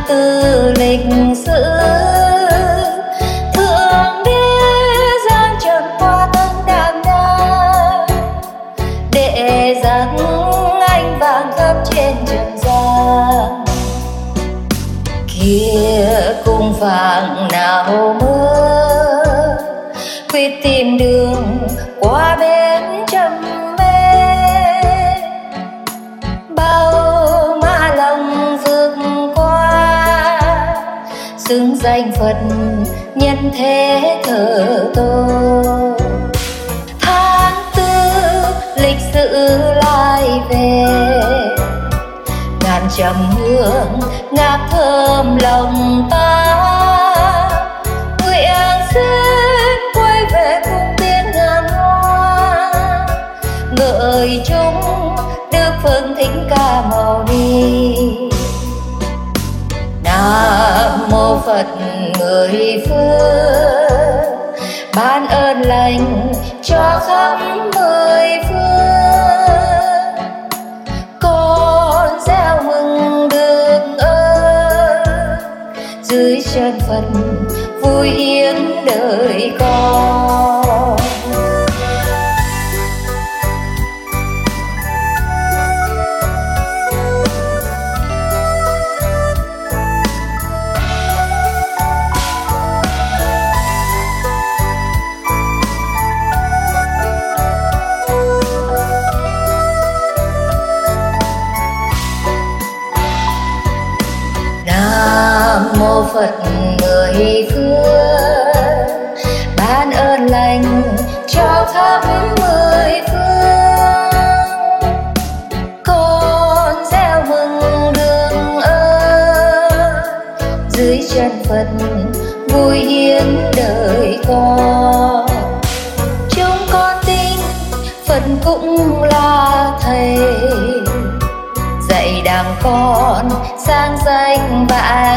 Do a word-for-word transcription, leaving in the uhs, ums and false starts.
từ lịch sử, thượng đế giang trần qua tân đàng đa để dắt anh vàng khắp trên trần gian. Kia cung vàng nào mơ quyết tìm đường qua bên trầm mê, bao mã lòng vượt qua xứng danh Phật nhân thế thờ tôi. Tháng tư lịch sử lại về, ngàn trầm hương ngát thơm lòng ta, nguyện xin quay về cung tiên ngàn hoa, ngợi chúng Đức Phương Thính Ca Mâu Ni. Nam mô Phật mười phương, ban ơn lành cho khắp mười phương. Con gieo mừng được ơn dưới chân Phật vui yên đời con. Nam mô Phật mười phương, ban ơn lành cho khắp mười phương. Con gieo mừng đường ơn dưới chân Phật vui hiến đời con. Chúng con tin Phật cũng là thầy, dạy đàng con sang danh vạn